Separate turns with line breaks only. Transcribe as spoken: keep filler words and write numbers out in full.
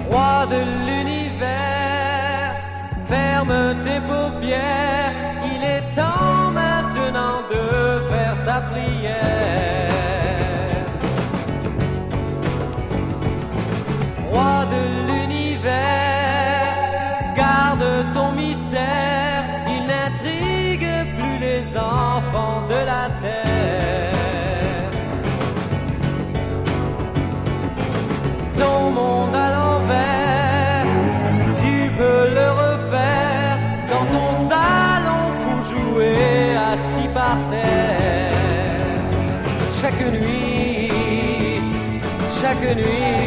Roi de l'univers, ferme tes paupières, il est temps maintenant de faire ta prière. Roi de l'univers, garde ton mystère, il n'intrigue plus les enfants de la terre. Ton monde à l'envers, tu peux le refaire dans ton salon pour jouer assis par terre. Chaque nuit, chaque nuit